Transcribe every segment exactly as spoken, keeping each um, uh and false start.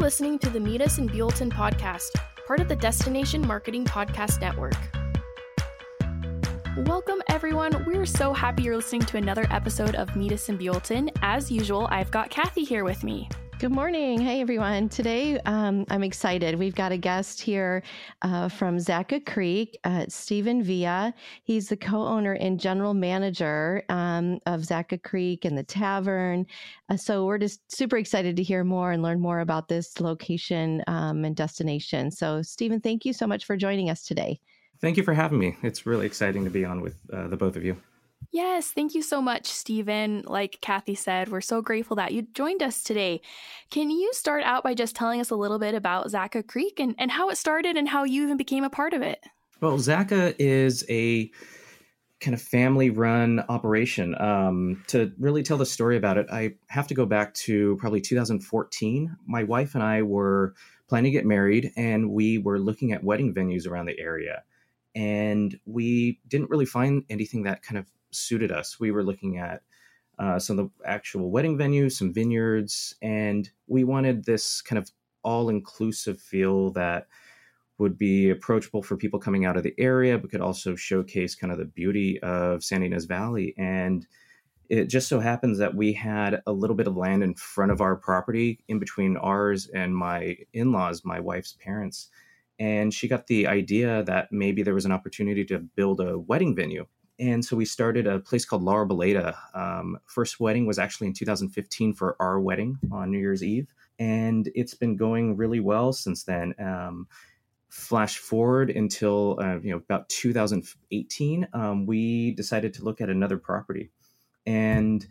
listening to the Meet Us in Buellton podcast, part of the Destination Marketing Podcast Network. Welcome, everyone. We're so happy you're listening to another episode of Meet Us in Buellton. As usual, I've got Kathy here with me. Good morning. Hey, everyone. Today, um, I'm excited. We've got a guest here uh, from Zaca Creek, uh, Stephen Villa. He's the co-owner and general manager um, of Zaca Creek and the tavern. Uh, so we're just super excited to hear more and learn more about this location um, and destination. So, Stephen, thank you so much for joining us today. Thank you for having me. It's really exciting to be on with uh, the both of you. Yes, thank you so much, Stephen. Like Kathy said, we're so grateful that you joined us today. Can you start out by just telling us a little bit about Zaca Creek and, and how it started and how you even became a part of it? Well, Zaca is a kind of family-run operation. Um, to really tell the story about it, I have to go back to probably two thousand fourteen. My wife and I were planning to get married, and we were looking at wedding venues around the area. And we didn't really find anything that kind of suited us. We were looking at uh, some of the actual wedding venues, some vineyards, and we wanted this kind of all-inclusive feel that would be approachable for people coming out of the area, but could also showcase kind of the beauty of Santa Ynez Valley. And it just so happens that we had a little bit of land in front of our property in between ours and my in-laws, my wife's parents. And she got the idea that maybe there was an opportunity to build a wedding venue. And so we started a place called La Arboleda. Um, first wedding was actually in two thousand fifteen for our wedding on New Year's Eve. And it's been going really well since then. Um, flash forward until uh, you know about two thousand eighteen, um, we decided to look at another property. And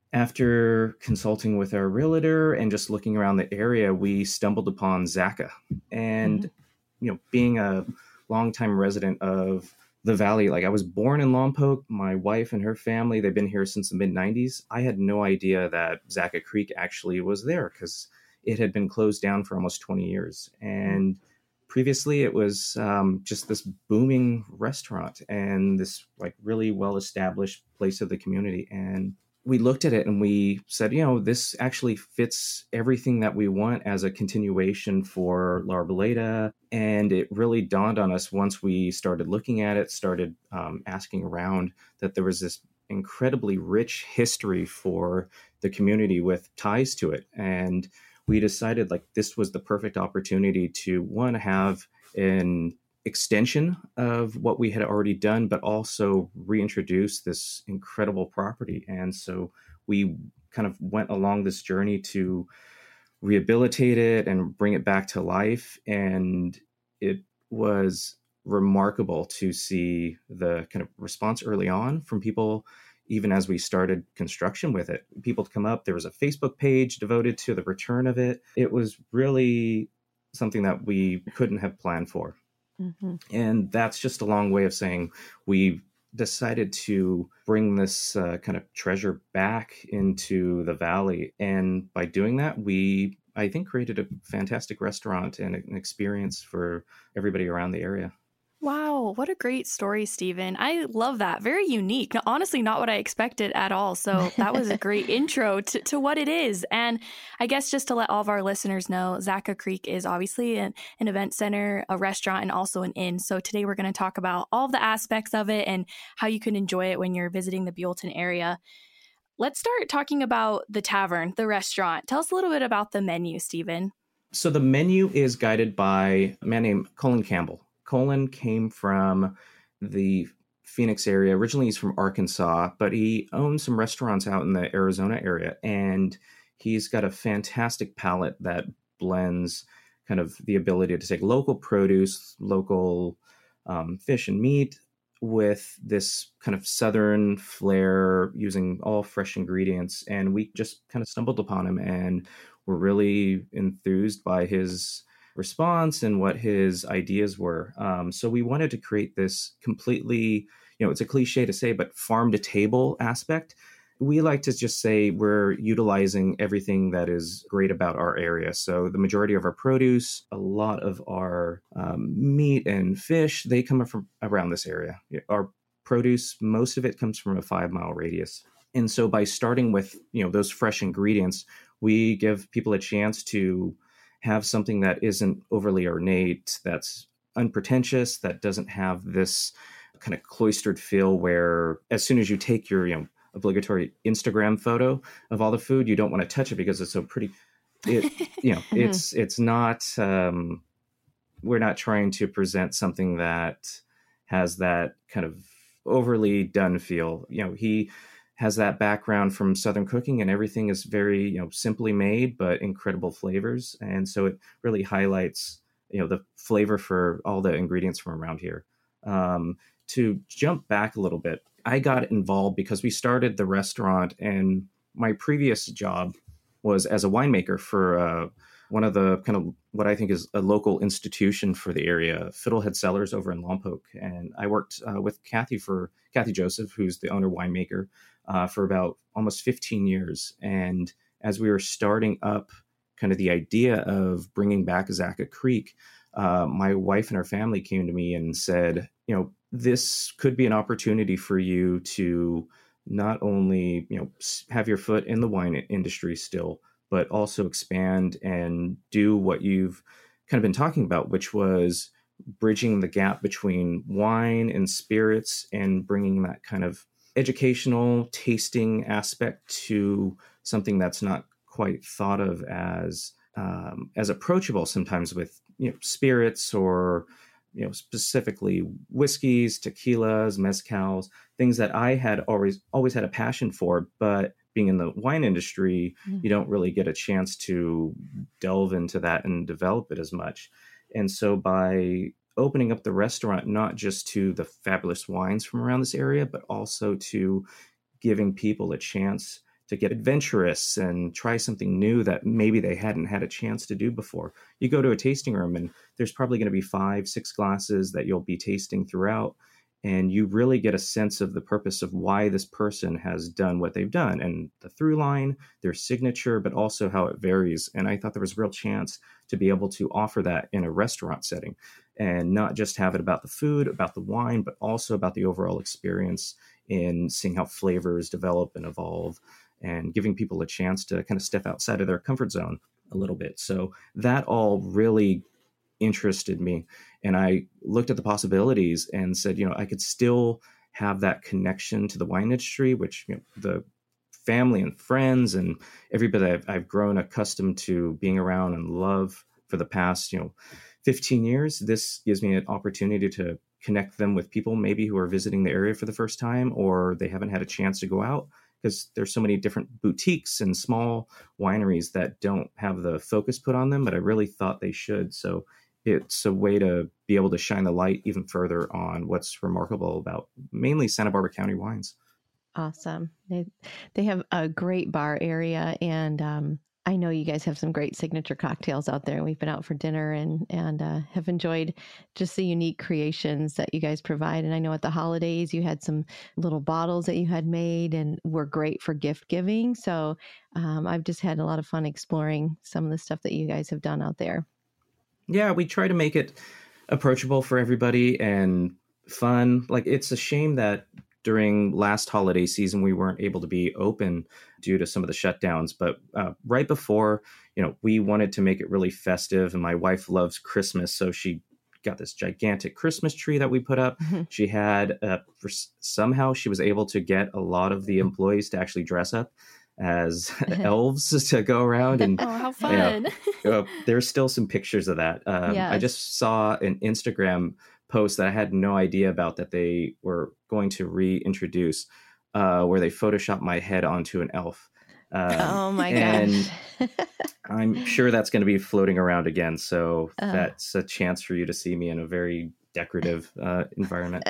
after consulting with our realtor and just looking around the area, we stumbled upon Zaca. And mm-hmm. you know, being a longtime resident of the Valley, like I was born in Lompoc, my wife and her family, they've been here since the mid nineties. I had no idea that Zaca Creek actually was there because it had been closed down for almost twenty years. And previously it was um, just this booming restaurant and this like really well-established place of the community. And we looked at it and we said, you know, this actually fits everything that we want as a continuation for La Arboleda. And it really dawned on us once we started looking at it, started um, asking around, that there was this incredibly rich history for the community with ties to it. And we decided like this was the perfect opportunity to, one, have an extension of what we had already done, but also reintroduce this incredible property. And so we kind of went along this journey to rehabilitate it and bring it back to life. And it was remarkable to see the kind of response early on from people, even as we started construction with it. People to come up, there was a Facebook page devoted to the return of it. It was really something that we couldn't have planned for. Mm-hmm. And that's just a long way of saying we decided to bring this uh, kind of treasure back into the Valley. And by doing that, we, I think, created a fantastic restaurant and an experience for everybody around the area. Wow, what a great story, Stephen. I love that. Very unique. Honestly, not what I expected at all. So that was a great intro to, to what it is. And I guess just to let all of our listeners know, Zaca Creek is obviously an, an event center, a restaurant, and also an inn. So today we're going to talk about all of the aspects of it and how you can enjoy it when you're visiting the Buellton area. Let's start talking about the tavern, the restaurant. Tell us a little bit about the menu, Stephen. So the menu is guided by a man named Colin Campbell. Colin came from the Phoenix area. Originally, he's from Arkansas, but he owns some restaurants out in the Arizona area. And he's got a fantastic palate that blends kind of the ability to take local produce, local um, fish and meat with this kind of Southern flair using all fresh ingredients. And we just kind of stumbled upon him and were really enthused by his response and what his ideas were. Um, so we wanted to create this completely, you know, it's a cliche to say, but farm to table aspect. We like to just say we're utilizing everything that is great about our area. So the majority of our produce, a lot of our um, meat and fish, they come from around this area. Our produce, most of it comes from a five mile radius. And so by starting with, you know, those fresh ingredients, we give people a chance to have something that isn't overly ornate, that's unpretentious, that doesn't have this kind of cloistered feel where as soon as you take your, you know, obligatory Instagram photo of all the food, you don't want to touch it because it's so pretty. It, you know, Mhm. it's, it's not, um, we're not trying to present something that has that kind of overly done feel. You know, he has that background from Southern cooking, and everything is very, you know, simply made, but incredible flavors. And so it really highlights, you know, the flavor for all the ingredients from around here. Um, to jump back a little bit, I got involved because we started the restaurant, and my previous job was as a winemaker for uh, one of the kind of what I think is a local institution for the area, Fiddlehead Cellars over in Lompoc. And I worked uh, with Kathy for Kathy Joseph, who's the owner winemaker, uh, for about almost fifteen years. And as we were starting up kind of the idea of bringing back Zaca Creek, uh, my wife and her family came to me and said, you know, this could be an opportunity for you to not only, you know, have your foot in the wine industry still, but also expand and do what you've kind of been talking about, which was bridging the gap between wine and spirits and bringing that kind of educational tasting aspect to something that's not quite thought of as um, as approachable sometimes with, you know, spirits or, you know, specifically whiskeys, tequilas, mezcals, things that I had always always had a passion for, but being in the wine industry, Mm. you don't really get a chance to delve into that and develop it as much. And so by opening up the restaurant, not just to the fabulous wines from around this area, but also to giving people a chance to get adventurous and try something new that maybe they hadn't had a chance to do before. You go to a tasting room and there's probably going to be five, six glasses that you'll be tasting throughout. And you really get a sense of the purpose of why this person has done what they've done and the through line, their signature, but also how it varies. And I thought there was a real chance to be able to offer that in a restaurant setting and not just have it about the food, about the wine, but also about the overall experience in seeing how flavors develop and evolve and giving people a chance to kind of step outside of their comfort zone a little bit. So that all really interested me. And I looked at the possibilities and said, you know, I could still have that connection to the wine industry, which, you know, the family and friends and everybody I've, I've grown accustomed to being around and love for the past, you know, fifteen years. This gives me an opportunity to connect them with people maybe who are visiting the area for the first time, or they haven't had a chance to go out, because there's so many different boutiques and small wineries that don't have the focus put on them, but I really thought they should. So it's a way to be able to shine the light even further on what's remarkable about mainly Santa Barbara County wines. Awesome. They they have a great bar area, and um, I know you guys have some great signature cocktails out there. We've been out for dinner and and uh, have enjoyed just the unique creations that you guys provide. And I know at the holidays you had some little bottles that you had made and were great for gift giving. So um, I've just had a lot of fun exploring some of the stuff that you guys have done out there. Yeah, we try to make it approachable for everybody and fun. Like, it's a shame that during last holiday season, we weren't able to be open due to some of the shutdowns. But uh, right before, you know, we wanted to make it really festive. And my wife loves Christmas, so she got this gigantic Christmas tree that we put up. Mm-hmm. She had, uh, for, somehow she was able to get a lot of the employees to actually dress up as elves to go around. And oh, how fun. You know, uh, there's still some pictures of that. Um, Yes. I just saw an Instagram post that I had no idea about that they were going to reintroduce, uh, where they photoshopped my head onto an elf. Um, Oh my and gosh. I'm sure that's going to be floating around again. So Uh. that's a chance for you to see me in a very decorative uh, environment.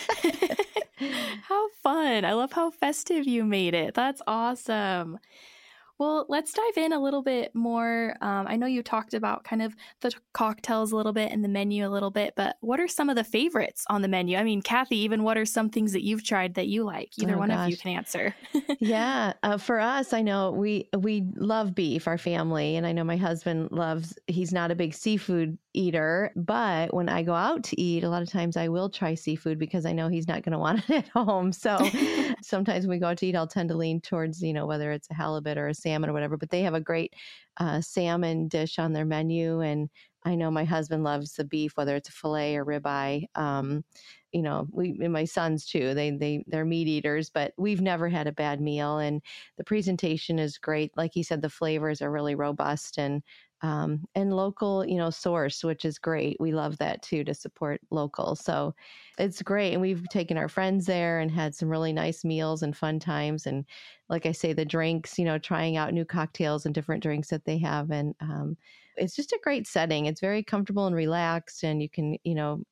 How fun. I love how festive you made it. That's awesome. Well, let's dive in a little bit more. Um, I know you talked about kind of the cocktails a little bit and the menu a little bit, but what are some of the favorites on the menu? I mean, Kathy, even what are some things that you've tried that you like? Either Oh, one of you gosh. can answer. Yeah, uh, for us, I know we we love beef, our family, and I know my husband loves. He's not a big seafood eater, but when I go out to eat, a lot of times I will try seafood because I know he's not going to want it at home. So sometimes when we go out to eat, I'll tend to lean towards, you know, whether it's a halibut or a salmon or whatever, but they have a great uh, salmon dish on their menu. And I know my husband loves the beef, whether it's a filet or ribeye. Um, you know, we and my sons too. They they they're meat eaters, but we've never had a bad meal. And the presentation is great. Like he said, the flavors are really robust and um, and local, you know, source, which is great. We love that too, to support local. So it's great. And we've taken our friends there and had some really nice meals and fun times. And like I say, the drinks, you know, trying out new cocktails and different drinks that they have. And um, it's just a great setting. It's very comfortable and relaxed. And you can, you know,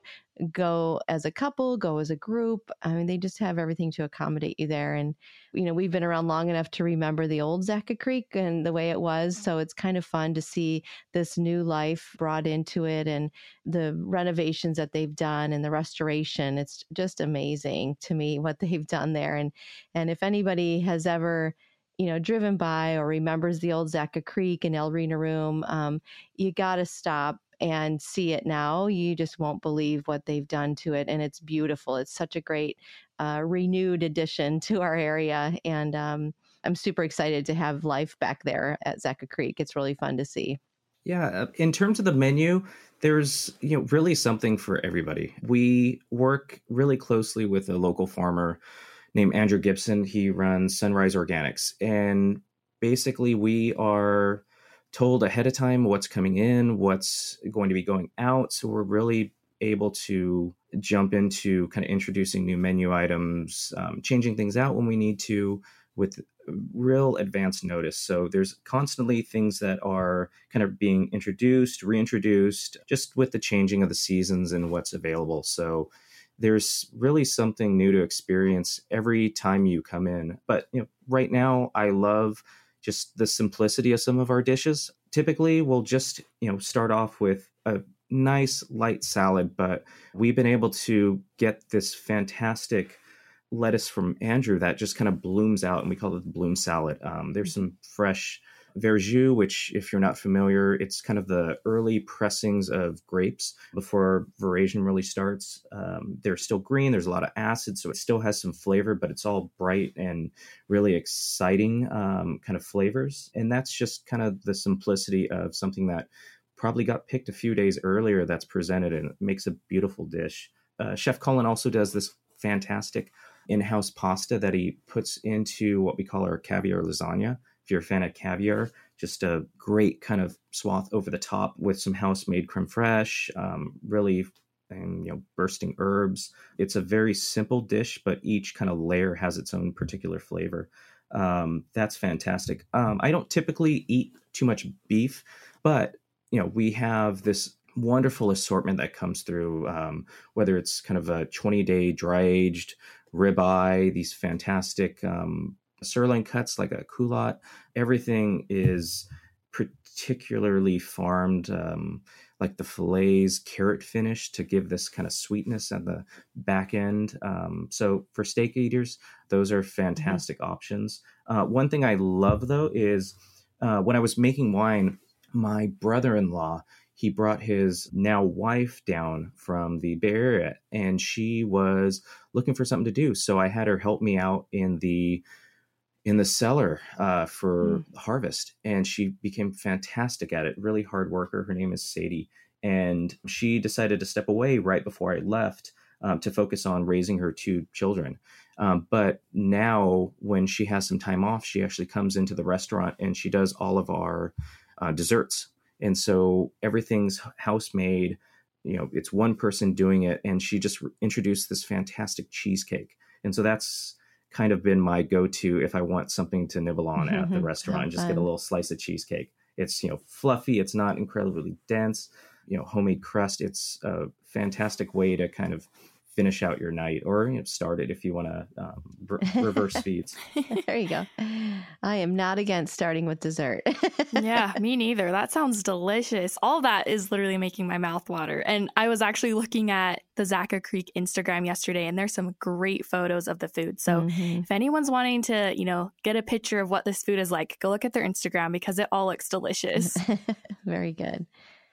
go as a couple, go as a group. I mean, they just have everything to accommodate you there. And, you know, we've been around long enough to remember the old Zaca Creek and the way it was. So it's kind of fun to see this new life brought into it and the renovations that they've done and the restoration. It's just amazing to me what they've done there. And, and if anybody has ever, you know, driven by or remembers the old Zaca Creek and El Rena Room, um, you got to stop and see it now. You just won't believe what they've done to it. And it's beautiful. It's such a great uh, renewed addition to our area. And um, I'm super excited to have life back there at Zaca Creek. It's really fun to see. Yeah, in terms of the menu, there's, you know, really something for everybody. We work really closely with a local farmer named Andrew Gibson. He runs Sunrise Organics. And basically we are told ahead of time what's coming in, what's going to be going out. So we're really able to jump into kind of introducing new menu items, um, changing things out when we need to with real advance notice. So there's constantly things that are kind of being introduced, reintroduced, just with the changing of the seasons and what's available. So there's really something new to experience every time you come in. But, you know, right now I love just the simplicity of some of our dishes. Typically, we'll just, you know, start off with a nice light salad, but we've been able to get this fantastic lettuce from Andrew that just kind of blooms out, and we call it the bloom salad. Um, there's some fresh verjus, which, if you're not familiar, it's kind of the early pressings of grapes before veraison really starts. Um, they're still green. There's a lot of acid, so it still has some flavor, but it's all bright and really exciting um, kind of flavors. And that's just kind of the simplicity of something that probably got picked a few days earlier that's presented, and it makes a beautiful dish. Uh, Chef Colin also does this fantastic in-house pasta that he puts into what we call our caviar lasagna. If you're a fan of caviar, just a great kind of swath over the top with some house-made creme fraiche, um, really, and, you know, bursting herbs. It's a very simple dish, but each kind of layer has its own particular flavor. Um, that's fantastic. Um, I don't typically eat too much beef, but, you know, we have this wonderful assortment that comes through, um, whether it's kind of a twenty-day dry-aged ribeye, these fantastic um, sirloin cuts like a culotte. Everything is particularly farmed, um, like the fillets, carrot finish to give this kind of sweetness at the back end. Um, so for steak eaters, those are fantastic mm-hmm. options. Uh, one thing I love, though, is uh, when I was making wine, my brother-in-law, he brought his now wife down from the Bay Area, and she was looking for something to do. So I had her help me out in the in the cellar uh, for mm. harvest. And she became fantastic at it, really hard worker. Her name is Sadie. And she decided to step away right before I left um, to focus on raising her two children. Um, but now when she has some time off, she actually comes into the restaurant and she does all of our uh, desserts. And so everything's house made, you know, it's one person doing it. And she just re- introduced this fantastic cheesecake. And so that's kind of been my go-to if I want something to nibble on at the restaurant, just get a little slice of cheesecake. It's, you know, fluffy. It's not incredibly dense, you know, homemade crust. It's a fantastic way to kind of finish out your night, or, you know, start it if you want to um, re- reverse speeds. There you go. I am not against starting with dessert. Yeah, me neither. That sounds delicious. All that is literally making my mouth water. And I was actually looking at the Zaca Creek Instagram yesterday, and there's some great photos of the food. So mm-hmm. if anyone's wanting to, you know, get a picture of what this food is like, go look at their Instagram because it all looks delicious. Very good.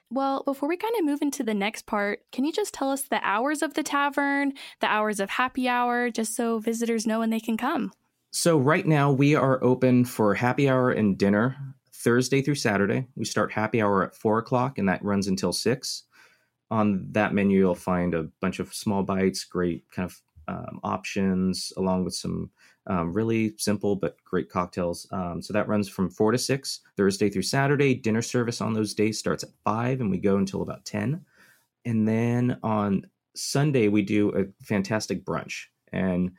Well, before we kind of move into the next part, can you just tell us the hours of the tavern, the hours of happy hour, just so visitors know when they can come? So right now we are open for happy hour and dinner Thursday through Saturday. We start happy hour at four o'clock and that runs until six. On that menu, you'll find a bunch of small bites, great kind of um, options, along with some um, really simple but great cocktails. Um, so that runs from four to six, Thursday through Saturday. Dinner service on those days starts at five and we go until about ten. And then on Sunday, we do a fantastic brunch. And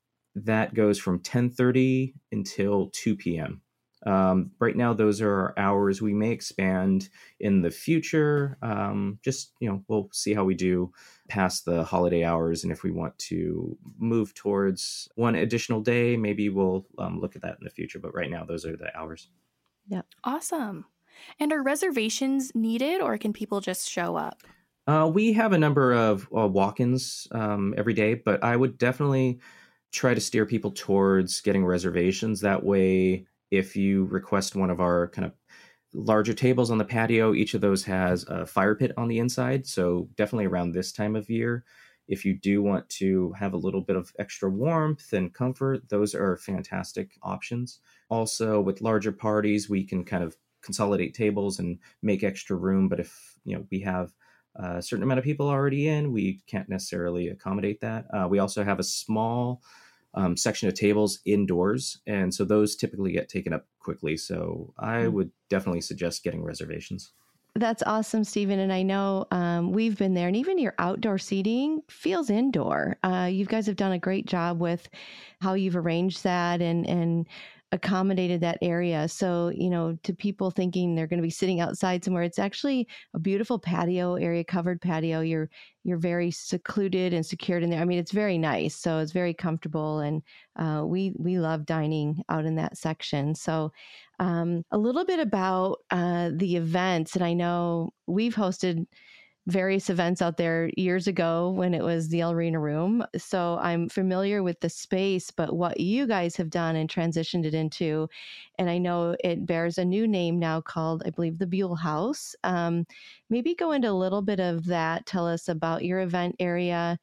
that goes from ten thirty until two p.m. Um, right now, those are our hours. We may expand in the future. Um, just, you know, we'll see how we do past the holiday hours. And if we want to move towards one additional day, maybe we'll um, look at that in the future. But right now, those are the hours. Yeah. Awesome. And are reservations needed or can people just show up? Uh, we have a number of uh, walk-ins um, every day, but I would definitely try to steer people towards getting reservations. That way, if you request one of our kind of larger tables on the patio, each of those has a fire pit on the inside. So definitely around this time of year, if you do want to have a little bit of extra warmth and comfort, those are fantastic options. Also, with larger parties, we can kind of consolidate tables and make extra room. But if, you know, we have a certain amount of people already in, we can't necessarily accommodate that. Uh, we also have a small Um, section of tables indoors. And so those typically get taken up quickly. So I would definitely suggest getting reservations. That's awesome, Stephen. And I know um, we've been there, and even your outdoor seating feels indoor. Uh, you guys have done a great job with how you've arranged that and, and accommodated that area. So, you know, to people thinking they're going to be sitting outside somewhere, it's actually a beautiful patio area, covered patio. You're you're very secluded and secured in there. I mean, it's very nice. So it's very comfortable. And uh, we we love dining out in that section. So um, a little bit about uh, the events. And I know we've hosted various events out there years ago when it was the El Reno Room. So I'm familiar with the space, but what you guys have done and transitioned it into, and I know it bears a new name now called, I believe, the Buell House. Um, maybe go into a little bit of that. Tell us about your event area,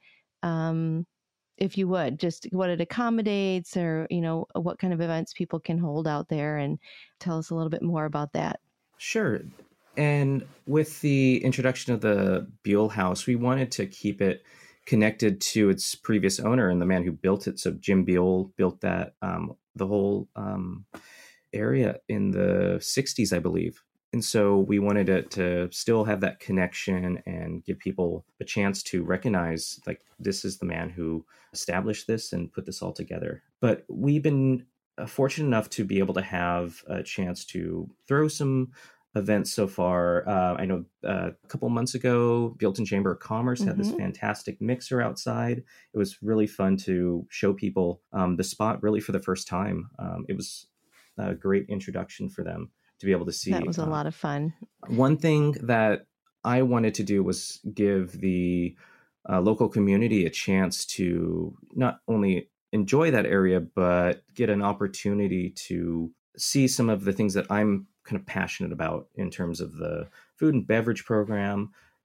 um, if you would, just what it accommodates or, you know, what kind of events people can hold out there, and tell us a little bit more about that. Sure. And with the introduction of the Buell House, we wanted to keep it connected to its previous owner and the man who built it. So Jim Buell built that, um, the whole um, area in the sixties, I believe. And so we wanted it to still have that connection and give people a chance to recognize, like, this is the man who established this and put this all together. But we've been uh, fortunate enough to be able to have a chance to throw some events so far. Uh, I know uh, a couple months ago, Buellton Chamber of Commerce mm-hmm. had this fantastic mixer outside. It was really fun to show people um, the spot really for the first time. Um, it was a great introduction for them to be able to see. That was a uh, lot of fun. One thing that I wanted to do was give the uh, local community a chance to not only enjoy that area, but get an opportunity to see some of the things that I'm kind of passionate about in terms of the food and beverage program.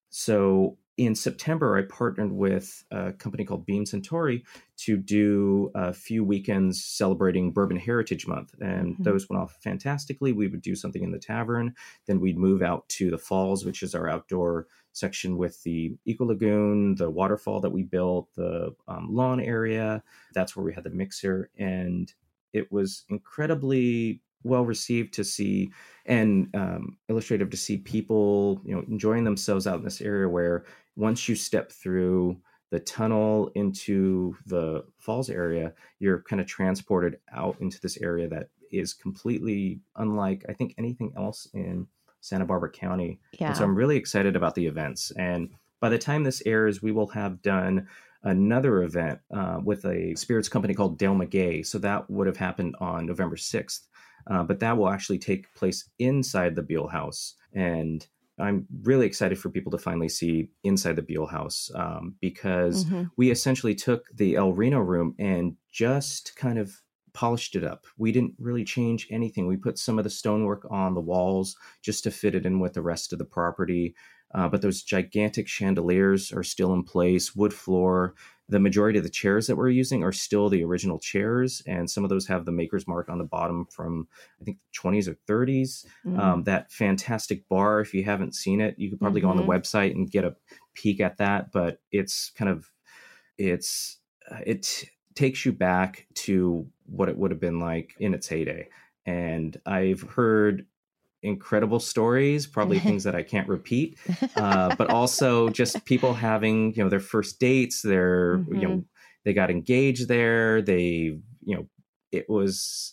So in September, I partnered with a company called Beam Centauri to do a few weekends celebrating Bourbon Heritage Month. And mm-hmm. those went off fantastically. We would do something in the tavern. Then we'd move out to the falls, which is our outdoor section with the Eco Lagoon, the waterfall that we built, the um, lawn area. That's where we had the mixer. And it was incredibly well received to see, and um, illustrative to see people, you know, enjoying themselves out in this area where once you step through the tunnel into the falls area, you're kind of transported out into this area that is completely unlike, I think, anything else in Santa Barbara County. Yeah. And so I'm really excited about the events. And by the time this airs, we will have done another event uh, with a spirits company called Dale McGay. So that would have happened on November sixth. Uh, but that will actually take place inside the Buell House. And I'm really excited for people to finally see inside the Buell House um, because mm-hmm. we essentially took the El Reno Room and just kind of polished it up. We didn't really change anything. We put some of the stonework on the walls just to fit it in with the rest of the property. Uh, but those gigantic chandeliers are still in place, wood floor. The majority of the chairs that we're using are still the original chairs, and some of those have the maker's mark on the bottom from, I think, twenties or thirties. Mm. Um, that fantastic bar, if you haven't seen it, you could probably Mm-hmm. go on the website and get a peek at that. But it's kind of, it's, uh, it takes you back to what it would have been like in its heyday. And I've heard incredible stories, probably things that I can't repeat, uh, but also just people having, you know, their first dates, their, Mm-hmm. you know, they got engaged there. They, you know, it was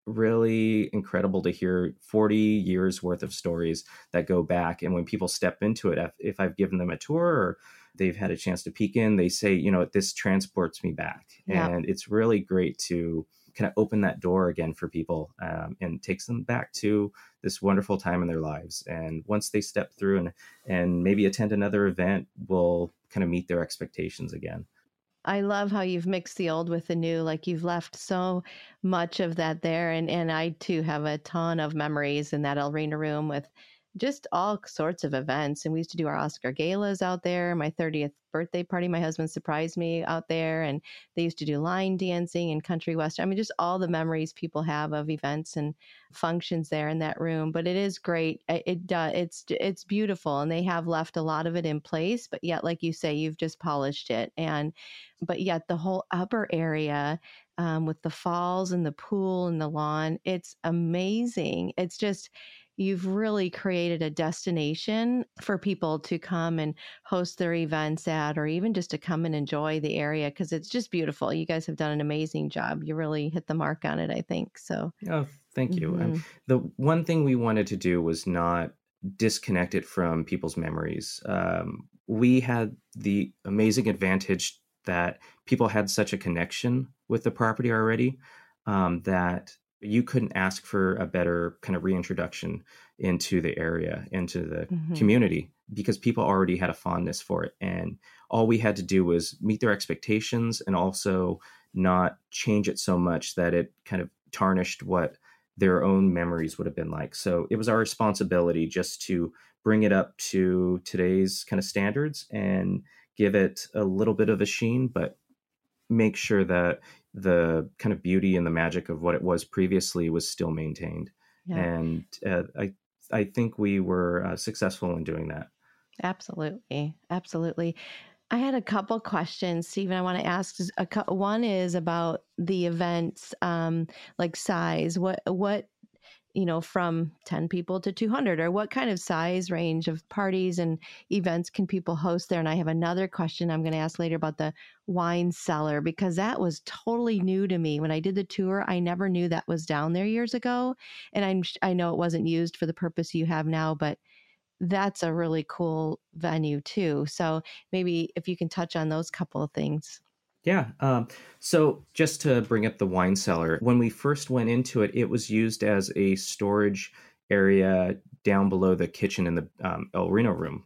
really incredible to hear forty years worth of stories that go back. And when people step into it, if, if I've given them a tour or they've had a chance to peek in, they say, you know, this transports me back. Yeah. And it's really great to kind of open that door again for people, um, and takes them back to this wonderful time in their lives. And once they step through and, and maybe attend another event, will kind of meet their expectations again. I love how you've mixed the old with the new. Like you've left so much of that there. And, and I too have a ton of memories in that arena room with just all sorts of events. And we used to do our Oscar galas out there. My thirtieth birthday party, my husband surprised me out there. And they used to do line dancing and country western. I mean, just all the memories people have of events and functions there in that room. But it is great. It, it does. It's it's beautiful, and they have left a lot of it in place. But yet, like you say, you've just polished it. And but yet the whole upper area, um, with the falls and the pool and the lawn, it's amazing. It's just, you've really created a destination for people to come and host their events at, or even just to come and enjoy the area, because it's just beautiful. You guys have done an amazing job. You really hit the mark on it, I think. So, Oh, thank you. Mhm. Um, the one thing we wanted to do was not disconnect it from people's memories. Um, we had the amazing advantage that people had such a connection with the property already, um, that you couldn't ask for a better kind of reintroduction into the area, into the Mhm. community, because people already had a fondness for it. And all we had to do was meet their expectations and also not change it so much that it kind of tarnished what their own memories would have been like. So it was our responsibility just to bring it up to today's kind of standards and give it a little bit of a sheen, but make sure that the kind of beauty and the magic of what it was previously was still maintained. Yeah, And uh, I, I think we were uh, successful in doing that. absolutely. Absolutely. I had a couple questions, Stephen. I want to ask. A cou- one is about the events, um, like size. What what you know, from ten people to two hundred, or what kind of size range of parties and events can people host there? And I have another question I'm going to ask later about the wine cellar, because that was totally new to me. When I did the tour, I never knew that was down there years ago. And I'm, I know it wasn't used for the purpose you have now, but that's a really cool venue too. So maybe if you can touch on those couple of things. Yeah. Um, so just to bring up the wine cellar, when we first went into it, it was used as a storage area down below the kitchen in the um, El Reno room.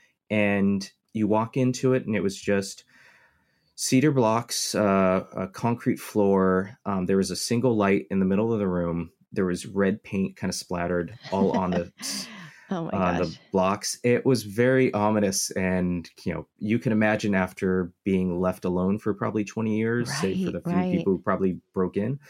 And you walk into it and it was just cedar blocks, uh, a concrete floor. Um, there was a single light in the middle of the room. There was red paint kind of splattered all on the Oh my on gosh. the blocks. It was very ominous, and you know, you can imagine after being left alone for probably twenty years, save for Right, the few right. people who probably broke in.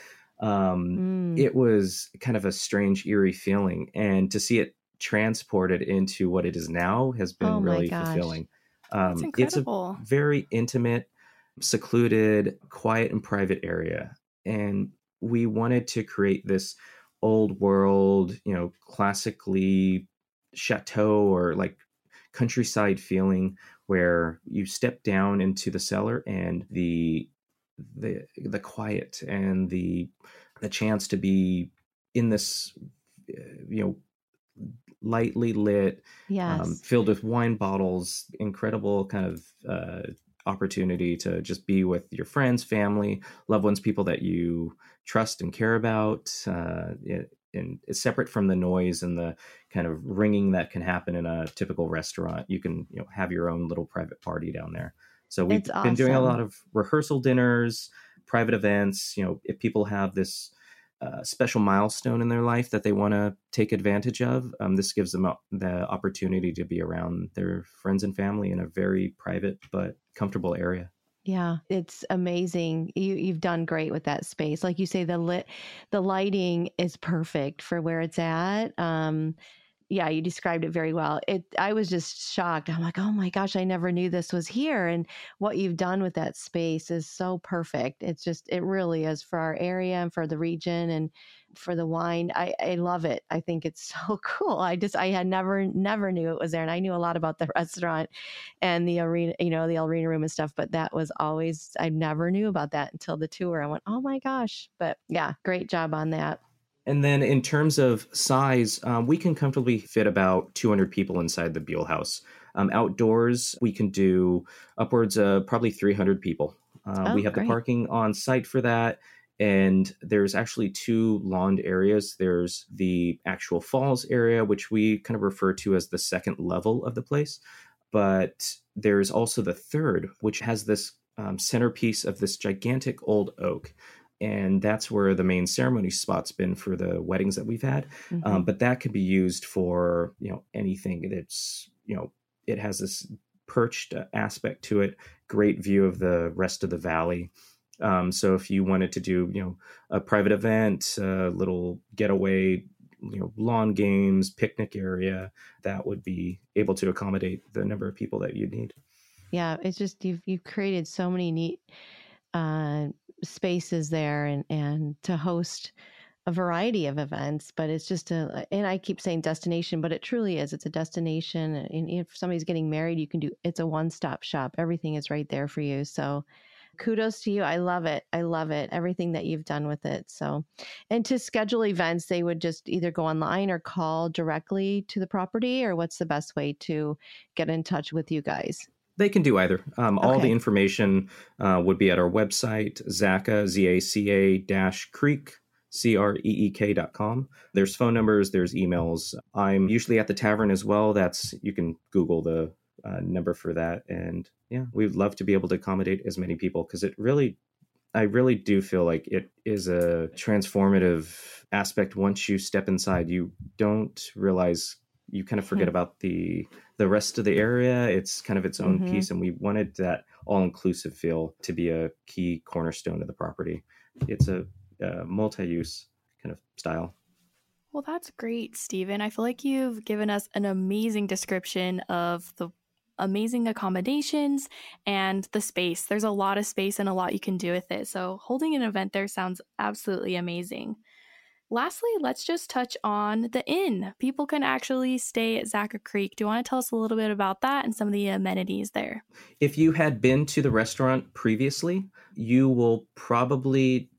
Um, Mm, it was kind of a strange, eerie feeling, and to see it transported into what it is now has been oh my really gosh. fulfilling. That's Um, it's a incredible. very intimate, secluded, quiet, and private area, and we wanted to create this old world, you know, classically chateau or like countryside feeling, where you step down into the cellar and the the the quiet and the the chance to be in this, uh, you know, lightly lit, um, Yes. filled with wine bottles, incredible kind of uh, opportunity to just be with your friends, family, loved ones, people that you trust and care about. Uh, it, and it's separate from the noise and the kind of ringing that can happen in a typical restaurant. You can, you know, have your own little private party down there. So we've It's been doing a lot awesome. of rehearsal dinners, private events, you know, if people have this uh, special milestone in their life that they want to take advantage of, um, this gives them the opportunity to be around their friends and family in a very private but comfortable area. Yeah, it's amazing. You you've done great with that space. Like you say, the lit, the lighting is perfect for where it's at. Um, yeah, you described it very well. It I was just shocked. I'm like, oh my gosh, I never knew this was here. And what you've done with that space is so perfect. It's just, it really is for our area and for the region and for the wine. I, I love it. I think it's so cool. I just, I had never, never knew it was there. And I knew a lot about the restaurant and the arena, you know, the arena room and stuff, but that was always, I never knew about that until the tour. I went, oh my gosh. But yeah, great job on that. And then in terms of size, um, we can comfortably fit about two hundred people inside the Buell House. Um, outdoors, we can do upwards of probably three hundred people. Uh, Oh, we have great. the parking on site for that. And there's actually two lawned areas. There's the actual falls area, which we kind of refer to as the second level of the place. But there's also the third, which has this um, centerpiece of this gigantic old oak. And that's where the main ceremony spot's been for the weddings that we've had. Mhm. Um, but that can be used for, you know, anything that's, you know, it has this perched aspect to it, great view of the rest of the valley. Um, so if you wanted to do, you know, a private event, a little getaway, you know, lawn games, picnic area, that would be able to accommodate the number of people that you need. Yeah, it's just you've you've created so many neat uh, spaces there, and and to host a variety of events. But it's just a, and I keep saying destination, but it truly is. It's a destination, and if somebody's getting married, you can do. It's a one-stop shop. Everything is right there for you. So kudos to you. I love it. I love it. Everything that you've done with it. So, and to schedule events, they would just either go online or call directly to the property, or what's the best way to get in touch with you guys? They can do either. Um, all Okay. the information uh, would be at our website, Zaca, Z A C A dash Creek, C R E E K dot com. There's phone numbers, there's emails. I'm usually at the tavern as well. That's, you can Google the uh, number for that. And yeah, we'd love to be able to accommodate as many people, because it really, I really do feel like it is a transformative aspect. Once you step inside, you don't realize, you kind of forget Hmm. about the the rest of the area. It's kind of its own Mhm. piece, and we wanted that all-inclusive feel to be a key cornerstone of the property. It's a, a multi-use kind of style. Well, that's great, Stephen. I feel like you've given us an amazing description of the amazing accommodations and the space. There's a lot of space and a lot you can do with it. So holding an event there sounds absolutely amazing. Lastly, let's just touch on the inn. People can actually stay at Zaca Creek. Do you want to tell us a little bit about that and some of the amenities there? If you had been to the restaurant previously, you will probably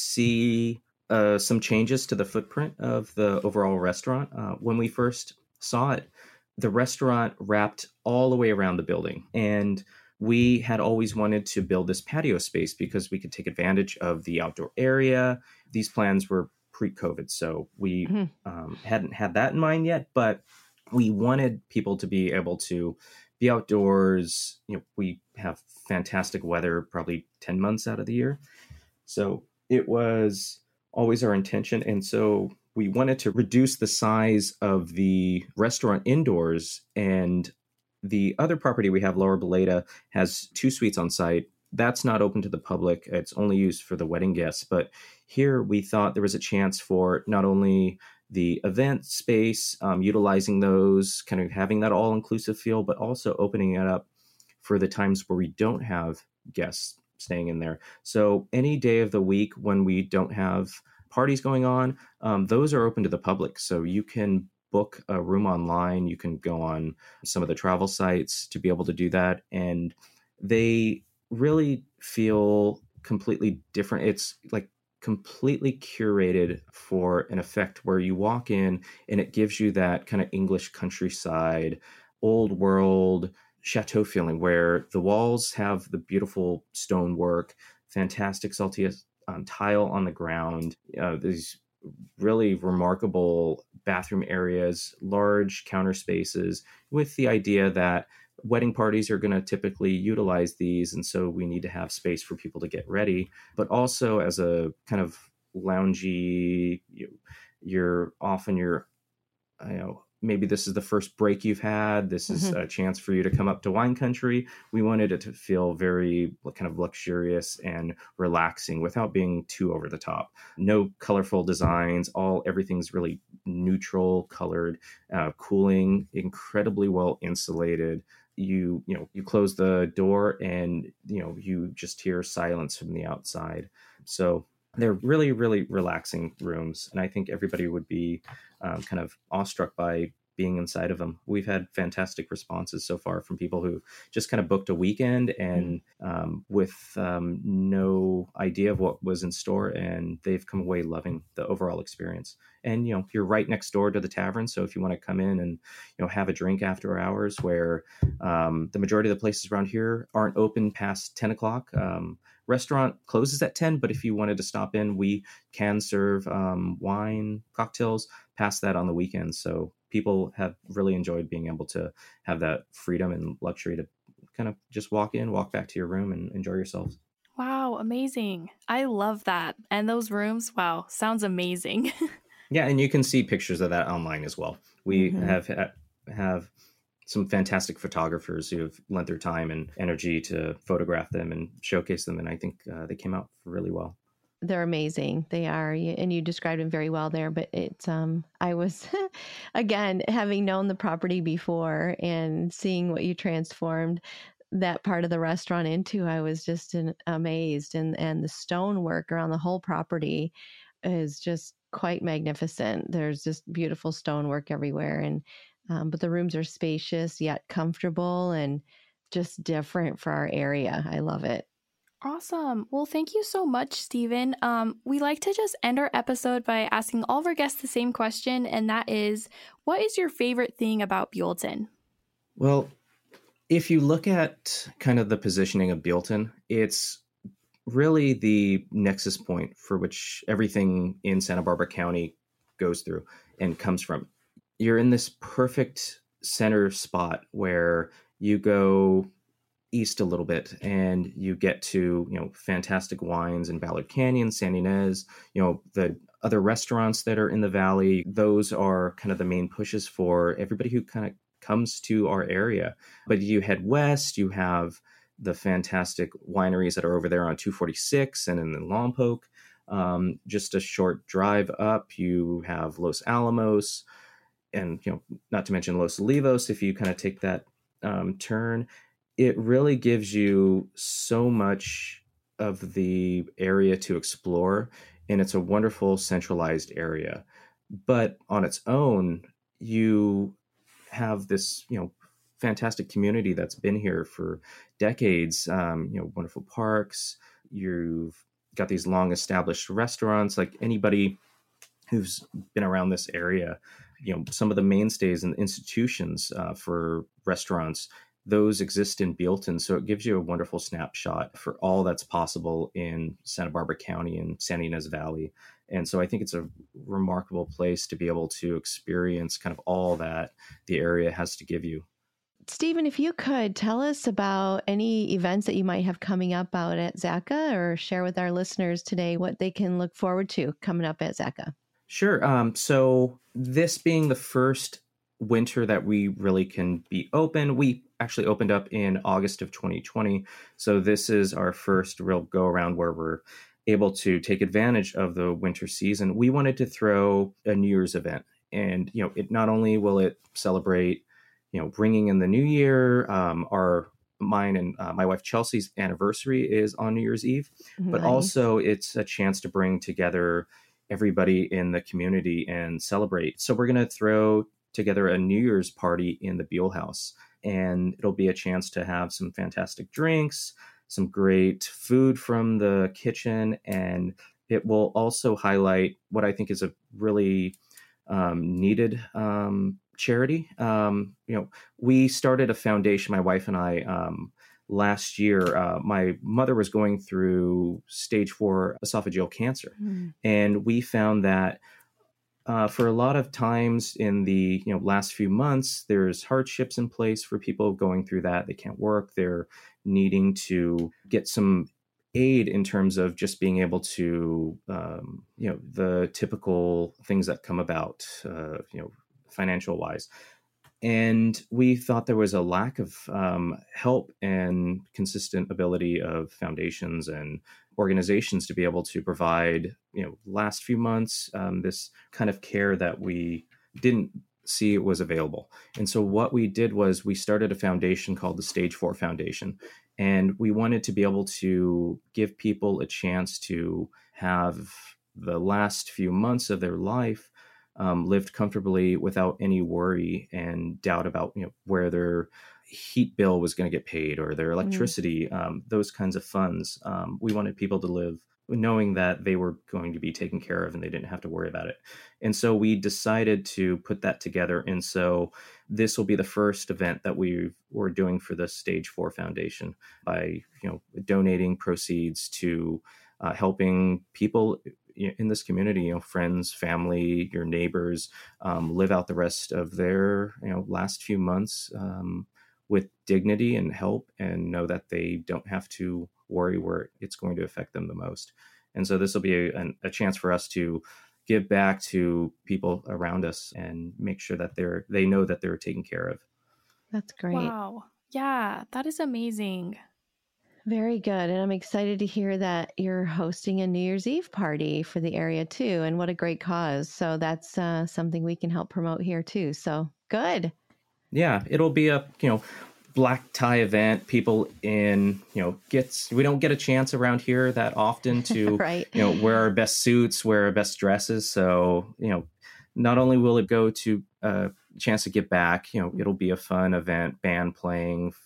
see uh, some changes to the footprint of the overall restaurant. Uh, when we first saw it, the restaurant wrapped all the way around the building. And we had always wanted to build this patio space because we could take advantage of the outdoor area. These plans were pre-COVID, so we Mhm. um, hadn't had that in mind yet, but we wanted people to be able to be outdoors. You know, we have fantastic weather probably ten months out of the year. So it was always our intention. And so we wanted to reduce the size of the restaurant indoors. And the other property we have, Lower Beleda, has two suites on site. That's not open to the public. It's only used for the wedding guests. But here we thought there was a chance for not only the event space, um, utilizing those, kind of having that all-inclusive feel, but also opening it up for the times where we don't have guests staying in there. So any day of the week when we don't have parties going on, um, those are open to the public. So you can book a room online. You can go on some of the travel sites to be able to do that. And they really feel completely different. It's like completely curated for an effect where you walk in and it gives you that kind of English countryside, old world chateau feeling, where the walls have the beautiful stonework, fantastic saltilla um, tile on the ground, uh, these really remarkable bathroom areas, large counter spaces, with the idea that wedding parties are going to typically utilize these. And so we need to have space for people to get ready, but also as a kind of loungy, you, you're often you're, you know, maybe this is the first break you've had. This is mm-hmm. a chance for you to come up to wine country. We wanted it to feel very kind of luxurious and relaxing without being too over the top. No colorful designs. All everything's really neutral colored, uh, cooling, incredibly well insulated. You, you know, you close the door and, you know, you just hear silence from the outside. So they're really, really relaxing rooms. And I think everybody would be um, kind of awestruck by being inside of them. We've had fantastic responses so far from people who just kind of booked a weekend and um, with um, no idea of what was in store. And they've come away loving the overall experience. And, you know, you're right next door to the tavern. So if you want to come in and, you know, have a drink after hours, where um, the majority of the places around here aren't open past ten o'clock. Um, Restaurant closes at ten, but if you wanted to stop in, we can serve um, wine, cocktails, past that on the weekends. So people have really enjoyed being able to have that freedom and luxury to kind of just walk in, walk back to your room and enjoy yourselves. Wow, amazing. I love that. And those rooms, wow, sounds amazing. Yeah, and you can see pictures of that online as well. We mm-hmm. have have some fantastic photographers who have lent their time and energy to photograph them and showcase them. And I think uh, they came out really well. They're amazing. They are. And you described them very well there, but it's, um, I was, again, having known the property before and seeing what you transformed that part of the restaurant into, I was just in, amazed. And, and the stonework around the whole property is just quite magnificent. There's just beautiful stonework everywhere. And Um, but the rooms are spacious yet comfortable and just different for our area. I love it. Awesome. Well, thank you so much, Stephen. Um, we like to just end our episode by asking all of our guests the same question, and that is, what is your favorite thing about Buellton? Well, if you look at kind of the positioning of Buellton, it's really the nexus point for which everything in Santa Barbara County goes through and comes from. You're in this perfect center spot where you go east a little bit and you get to, you know, fantastic wines in Ballard Canyon, San Ynez, you know, the other restaurants that are in the valley. Those are kind of the main pushes for everybody who kind of comes to our area. But you head west, you have the fantastic wineries that are over there on two forty-six and in the Lompoc. Um, just a short drive up, you have Los Alamos. And, you know, not to mention Los Olivos, if you kind of take that um, turn, it really gives you so much of the area to explore. And it's a wonderful centralized area. But on its own, you have this, you know, fantastic community that's been here for decades, um, you know, wonderful parks. You've got these long established restaurants. Like anybody who's been around this area, you know, some of the mainstays and institutions uh, for restaurants, those exist in Buellton. So it gives you a wonderful snapshot for all that's possible in Santa Barbara County and San Ynez Valley. And so I think it's a remarkable place to be able to experience kind of all that the area has to give you. Stephen, if you could tell us about any events that you might have coming up out at Zacha, or share with our listeners today what they can look forward to coming up at Zacha. Sure. Um, so this being the first winter that we really can be open, we actually opened up in August of twenty twenty. So this is our first real go around where we're able to take advantage of the winter season. We wanted to throw a New Year's event, and, you know, it not only will it celebrate, you know, bringing in the new year, um, our mine and uh, my wife Chelsea's anniversary is on New Year's Eve, but Nice. also it's a chance to bring together everybody in the community and celebrate. So we're going to throw together a New Year's party in the Buell House, and it'll be a chance to have some fantastic drinks, some great food from the kitchen, and it will also highlight what I think is a really um, needed um, charity. Um, you know, we started a foundation, my wife and I, um, last year. Uh, my mother was going through stage four esophageal cancer. Mm. And we found that uh, for a lot of times in the you know last few months, there's hardships in place for people going through that. They can't work. They're needing to get some aid in terms of just being able to, um, you know, the typical things that come about, uh, you know, financial wise. And we thought there was a lack of um, help and consistent ability of foundations and organizations to be able to provide, you know, last few months, um, this kind of care that we didn't see was available. And so what we did was we started a foundation called the Stage Four Foundation. And we wanted to be able to give people a chance to have the last few months of their life Um, lived comfortably without any worry and doubt about, you know, where their heat bill was going to get paid or their electricity, mm. um, those kinds of funds. Um, we wanted people to live knowing that they were going to be taken care of and they didn't have to worry about it. And so we decided to put that together. And so this will be the first event that we were doing for the Stage Four Foundation by, you know, donating proceeds to uh, helping people in this community, you know, friends, family, your neighbors, um, live out the rest of their, you know, last few months um, with dignity and help, and know that they don't have to worry where it's going to affect them the most. And so this will be a, a chance for us to give back to people around us and make sure that they're they know that they're taken care of. That's great. Wow. Yeah, that is amazing. Very good. And I'm excited to hear that you're hosting a New Year's Eve party for the area too. And what a great cause. So that's uh, something we can help promote here too. So good. Yeah, it'll be a, you know, black tie event. People in, you know, gets, we don't get a chance around here that often to, right. you know, wear our best suits, wear our best dresses. So, you know, not only will it go to a chance to get back, you know, it'll be a fun event, band playing,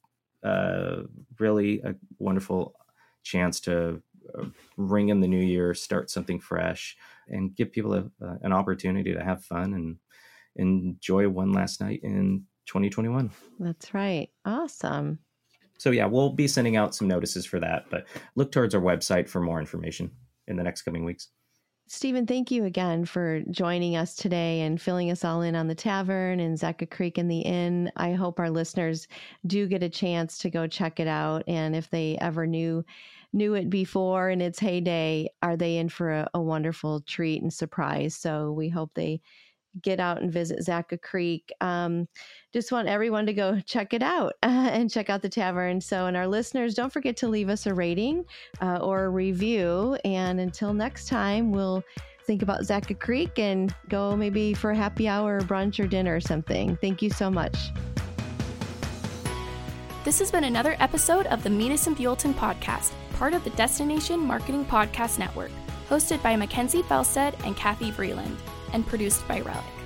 Uh, really a wonderful chance to uh, ring in the new year, start something fresh, and give people a, uh, an opportunity to have fun and enjoy one last night in twenty twenty-one. That's right. Awesome. So yeah, we'll be sending out some notices for that, but look towards our website for more information in the next coming weeks. Stephen, thank you again for joining us today and filling us all in on the tavern and Zaka Creek and the inn. I hope our listeners do get a chance to go check it out. And if they ever knew knew it before in its heyday, are they in for a, a wonderful treat and surprise? So we hope they get out and visit Zaka Creek. Um, just want everyone to go check it out uh, and check out the tavern. So, and our listeners, don't forget to leave us a rating uh, or a review. And until next time, we'll think about Zaka Creek and go maybe for a happy hour or brunch or dinner or something. Thank you so much. This has been another episode of the Metis and Buellton podcast, part of the Destination Marketing Podcast Network, hosted by Mackenzie Felstead and Kathy Vreeland, and produced by Relic.